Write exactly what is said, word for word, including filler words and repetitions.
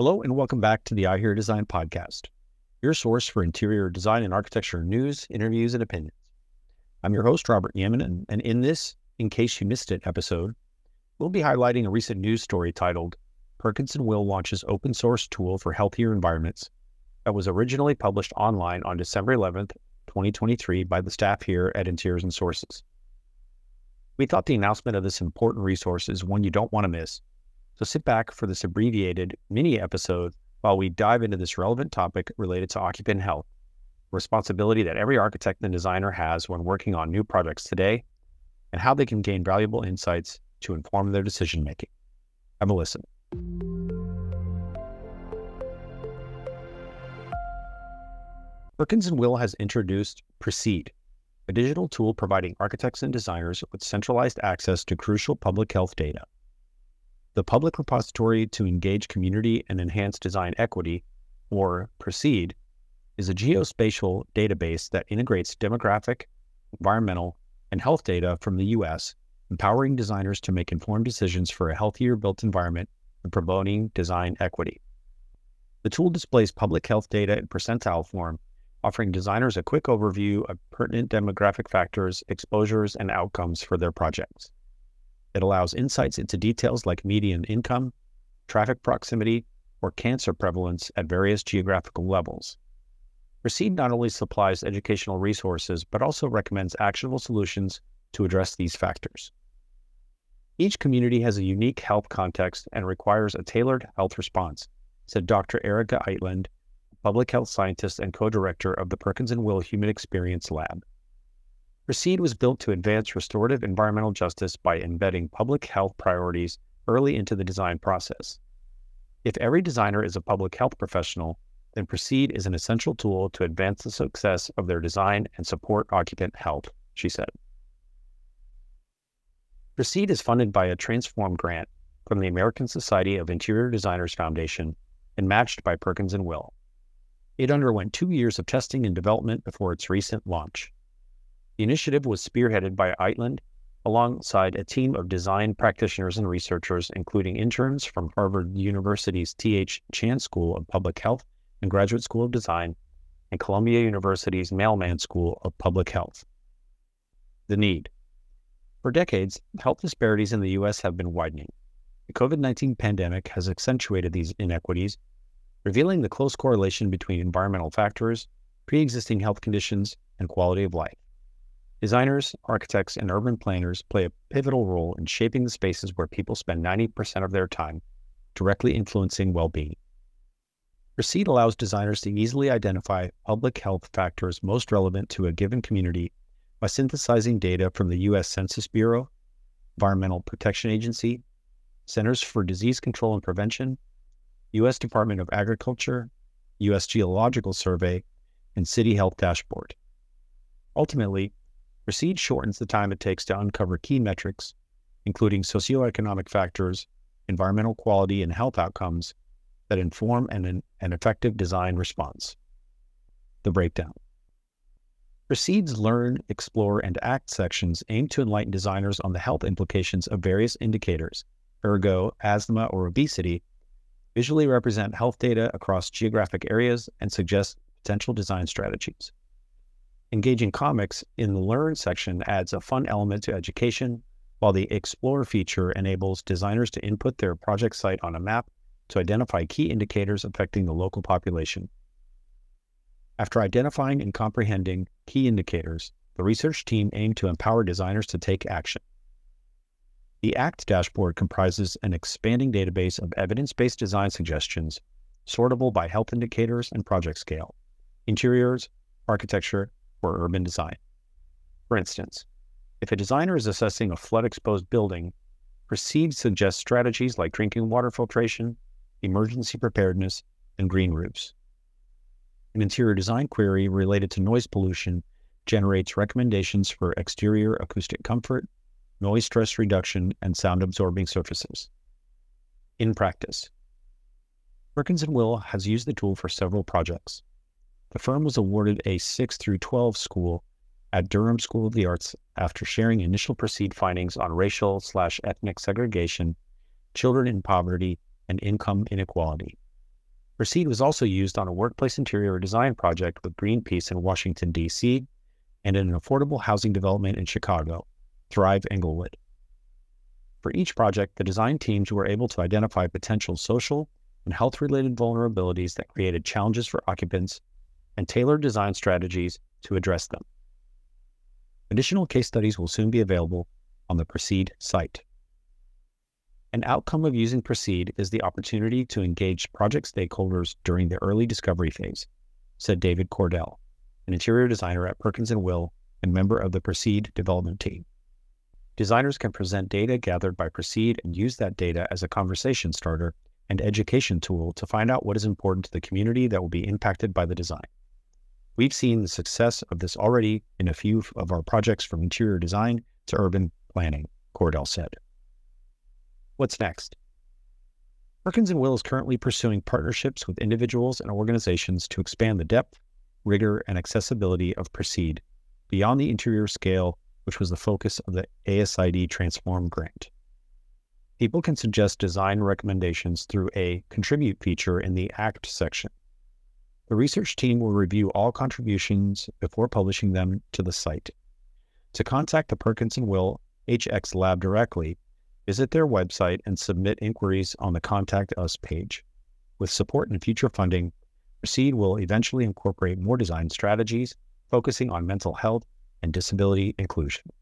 Hello and welcome back to the I Hear Design podcast, your source for interior design and architecture news, interviews, and opinions. I'm your host, Robert Yemen, and, and in this, in case you missed it episode, we'll be highlighting a recent news story titled, Perkins and Will launches open source tool for healthier environments, that was originally published online on December eleventh, twenty twenty-three by the staff here at Interiors and Sources. We thought the announcement of this important resource is one you don't want to miss. So sit back for this abbreviated mini episode while we dive into this relevant topic related to occupant health, a responsibility that every architect and designer has when working on new projects today, and how they can gain valuable insights to inform their decision-making. Have a listen. Perkins and Will has introduced Proceed, a digital tool providing architects and designers with centralized access to crucial public health data. The Public Repository to Engage Community and Enhance Design Equity, or Proceed, is a geospatial database that integrates demographic, environmental, and health data from the U S, empowering designers to make informed decisions for a healthier built environment and promoting design equity. The tool displays public health data in percentile form, offering designers a quick overview of pertinent demographic factors, exposures, and outcomes for their projects. It allows insights into details like median income, traffic proximity, or cancer prevalence at various geographical levels. Proceed not only supplies educational resources, but also recommends actionable solutions to address these factors. Each community has a unique health context and requires a tailored health response, said Doctor Erica Eitland, public health scientist and co-director of the Perkins and Will Human Experience Lab. Proceed was built to advance restorative environmental justice by embedding public health priorities early into the design process. If every designer is a public health professional, then Proceed is an essential tool to advance the success of their design and support occupant health, she said. Proceed is funded by a Transform grant from the American Society of Interior Designers Foundation and matched by Perkins and Will. It underwent two years of testing and development before its recent launch. The initiative was spearheaded by Eitland alongside a team of design practitioners and researchers, including interns from Harvard University's T H Chan School of Public Health and Graduate School of Design, and Columbia University's Mailman School of Public Health. The need. For decades, health disparities in the U S have been widening. The COVID nineteen pandemic has accentuated these inequities, revealing the close correlation between environmental factors, pre-existing health conditions, and quality of life. Designers, architects, and urban planners play a pivotal role in shaping the spaces where people spend ninety percent of their time, directly influencing well-being. Proceed allows designers to easily identify public health factors most relevant to a given community by synthesizing data from the U S Census Bureau, Environmental Protection Agency, Centers for Disease Control and Prevention, U S Department of Agriculture, U S Geological Survey, and City Health Dashboard. Ultimately, Proceed shortens the time it takes to uncover key metrics, including socioeconomic factors, environmental quality, and health outcomes that inform an, an effective design response. The breakdown. Proceed's Learn, Explore, and Act sections aim to enlighten designers on the health implications of various indicators, ergo, asthma or obesity, visually represent health data across geographic areas, and suggest potential design strategies. Engaging comics in the Learn section adds a fun element to education, while the Explore feature enables designers to input their project site on a map to identify key indicators affecting the local population. After identifying and comprehending key indicators, the research team aimed to empower designers to take action. The ACT dashboard comprises an expanding database of evidence-based design suggestions, sortable by health indicators and project scale, interiors, architecture, or urban design. For instance, if a designer is assessing a flood-exposed building, Proceed suggests strategies like drinking water filtration, emergency preparedness, and green roofs. An interior design query related to noise pollution generates recommendations for exterior acoustic comfort, noise stress reduction, and sound-absorbing surfaces. In practice, Perkins and Will has used the tool for several projects. The firm was awarded a six through twelve school at Durham School of the Arts after sharing initial Proceed findings on racial slash ethnic segregation, children in poverty, and income inequality. Proceed was also used on a workplace interior design project with Greenpeace in Washington, D C, and in an affordable housing development in Chicago, Thrive Englewood. For each project, the design teams were able to identify potential social and health-related vulnerabilities that created challenges for occupants and tailor design strategies to address them. Additional case studies will soon be available on the Proceed site. An outcome of using Proceed is the opportunity to engage project stakeholders during the early discovery phase, said David Cordell, an interior designer at Perkins and Will and member of the Proceed development team. Designers can present data gathered by Proceed and use that data as a conversation starter and education tool to find out what is important to the community that will be impacted by the design. We've seen the success of this already in a few of our projects from interior design to urban planning, Cordell said. What's next? Perkins and Will is currently pursuing partnerships with individuals and organizations to expand the depth, rigor, and accessibility of Proceed beyond the interior scale, which was the focus of the A S I D Transform grant. People can suggest design recommendations through a Contribute feature in the Act section. The research team will review all contributions before publishing them to the site. To contact the Perkins and Will H X Lab directly, visit their website and submit inquiries on the Contact Us page. With support and future funding, Proceed will eventually incorporate more design strategies, focusing on mental health and disability inclusion.